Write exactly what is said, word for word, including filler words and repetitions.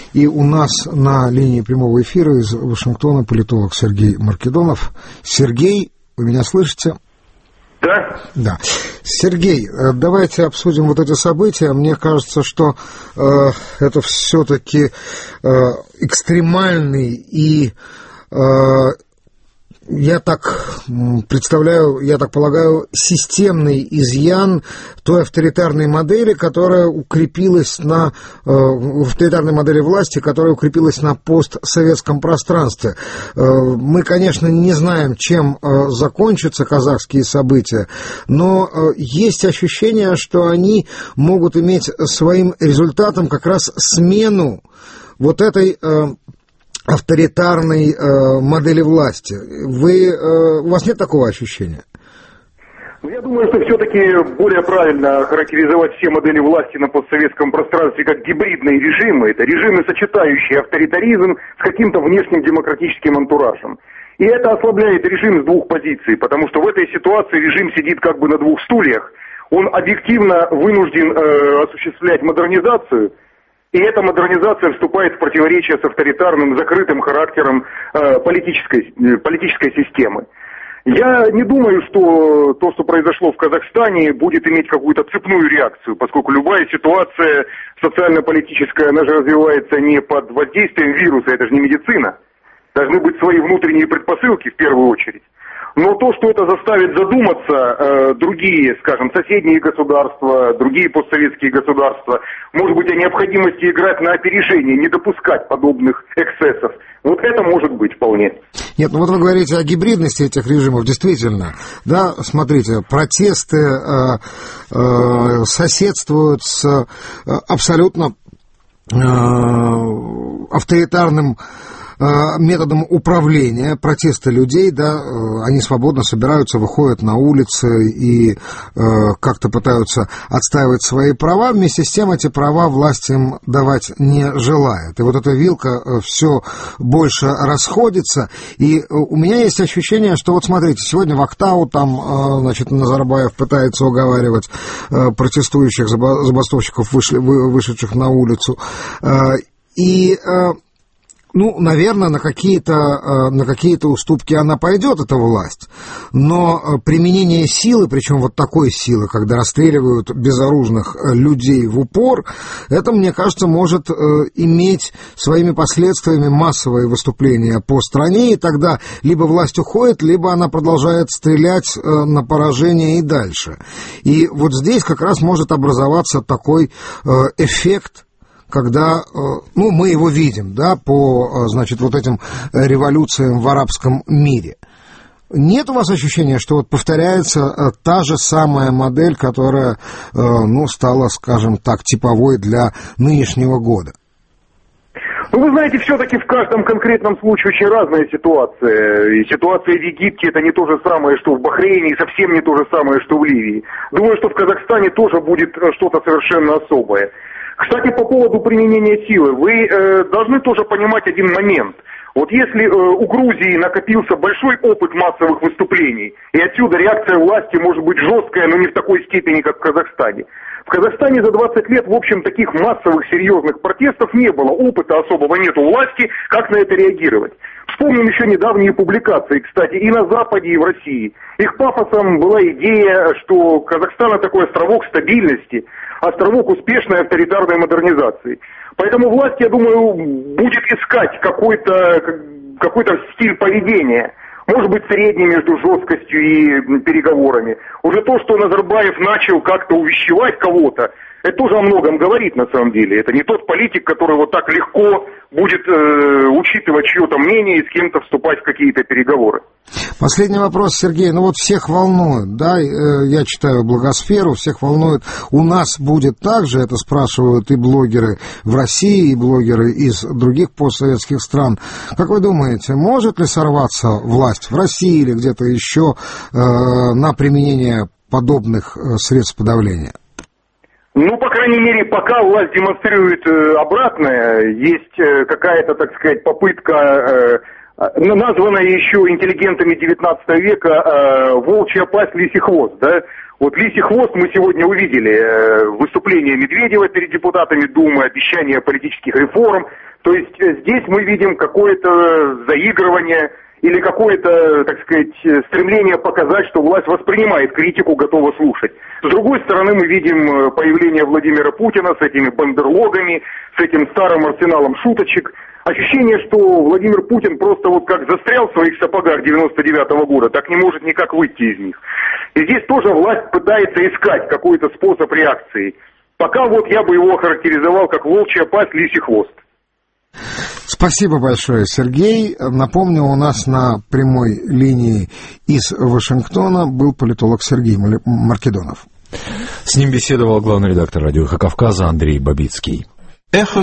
И у нас на линии прямого эфира из Вашингтона политолог Сергей Маркедонов. Сергей, вы меня слышите? Да. Да. Сергей, давайте обсудим вот эти события. Мне кажется, что э, это все-таки э, экстремальный и э, я так представляю, я так полагаю, системный изъян той авторитарной модели, которая укрепилась на э, авторитарной модели власти, которая укрепилась на постсоветском пространстве. Э, мы, конечно, не знаем, чем э, закончатся казахские события, но э, есть ощущение, что они могут иметь своим результатом как раз смену вот этой э, авторитарной э, модели власти. Вы, э, у вас нет такого ощущения? Я думаю, что все-таки более правильно характеризовать все модели власти на постсоветском пространстве как гибридные режимы. Это режимы, сочетающие авторитаризм с каким-то внешним демократическим антуражем. И это ослабляет режим с двух позиций, потому что в этой ситуации режим сидит как бы на двух стульях. Он объективно вынужден э, осуществлять модернизацию, и эта модернизация вступает в противоречие с авторитарным, закрытым характером э, политической, э, политической системы. Я не думаю, что то, что произошло в Казахстане, будет иметь какую-то цепную реакцию, поскольку любая ситуация социально-политическая, она же развивается не под воздействием вируса, это же не медицина. Должны быть свои внутренние предпосылки в первую очередь. Но то, что это заставит задуматься э, другие, скажем, соседние государства, другие постсоветские государства, может быть, о необходимости играть на опережение, не допускать подобных эксцессов, вот это может быть вполне. Нет, ну вот вы говорите о гибридности этих режимов, действительно, да, смотрите, протесты э, э, соседствуют с э, абсолютно э, авторитарным методом управления, протесты людей, да, они свободно собираются, выходят на улицы и э, как-то пытаются отстаивать свои права, вместе с тем эти права власть им давать не желает. И вот эта вилка все больше расходится, и у меня есть ощущение, что вот смотрите, сегодня в Актау там, э, значит, Назарбаев пытается уговаривать э, протестующих забастовщиков, вышли, вы, вышедших на улицу, э, и э, ну, наверное, на какие-то, на какие-то уступки она пойдет, эта власть, но применение силы, причем вот такой силы, когда расстреливают безоружных людей в упор, это, мне кажется, может иметь своими последствиями массовые выступления по стране, и тогда либо власть уходит, либо она продолжает стрелять на поражение и дальше. И вот здесь как раз может образоваться такой эффект, когда, ну, мы его видим, да, по, значит, вот этим революциям в арабском мире. Нет у вас ощущения, что вот повторяется та же самая модель, которая, ну, стала, скажем так, типовой для нынешнего года? Ну, вы знаете, все-таки в каждом конкретном случае очень разная ситуация. И ситуация в Египте — это не то же самое, что в Бахрейне, и совсем не то же самое, что в Ливии. Думаю, что в Казахстане тоже будет что-то совершенно особое. Кстати, по поводу применения силы, вы э, должны тоже понимать один момент. Вот если э, у Грузии накопился большой опыт массовых выступлений, и отсюда реакция власти может быть жесткая, но не в такой степени, как в Казахстане. В Казахстане за двадцать лет, в общем, таких массовых серьезных протестов не было, опыта особого нет у власти, как на это реагировать. Вспомним еще недавние публикации, кстати, и на Западе, и в России. Их пафосом была идея, что Казахстан — такой островок стабильности, островок успешной авторитарной модернизации. Поэтому власть, я думаю, будет искать какой-то, какой-то стиль поведения. Может быть, средний между жесткостью и переговорами. Уже то, что Назарбаев начал как-то увещевать кого-то, это тоже о многом говорит на самом деле. Это не тот политик, который вот так легко будет э, учитывать чье-то мнение и с кем-то вступать в какие-то переговоры. Последний вопрос, Сергей. Ну вот всех волнует, да, я читаю блогосферу, всех волнует. У нас будет так же, это спрашивают и блогеры в России, и блогеры из других постсоветских стран. Как вы думаете, может ли сорваться власть в России или где-то еще э, на применение подобных э, средств подавления? Ну, по крайней мере, пока власть демонстрирует э, обратное, есть э, какая-то, так сказать, попытка, э, названная еще интеллигентами девятнадцатого века, э, волчья пасть, лисий хвост, да? Вот лисий хвост мы сегодня увидели, э, выступление Медведева перед депутатами Думы, обещание политических реформ. То есть здесь мы видим какое-то заигрывание или какое-то, так сказать, стремление показать, что власть воспринимает критику, готова слушать. С другой стороны, мы видим появление Владимира Путина с этими бандерлогами, с этим старым арсеналом шуточек. Ощущение, что Владимир Путин просто вот как застрял в своих сапогах девяносто девятого года, так не может никак выйти из них. И здесь тоже власть пытается искать какой-то способ реакции. Пока вот я бы его охарактеризовал как волчья пасть, лисий хвост. Спасибо большое, Сергей. Напомню, у нас на прямой линии из Вашингтона был политолог Сергей Маркедонов. С ним беседовал главный редактор радио «Эхо Кавказа» Андрей Бабицкий. Эхо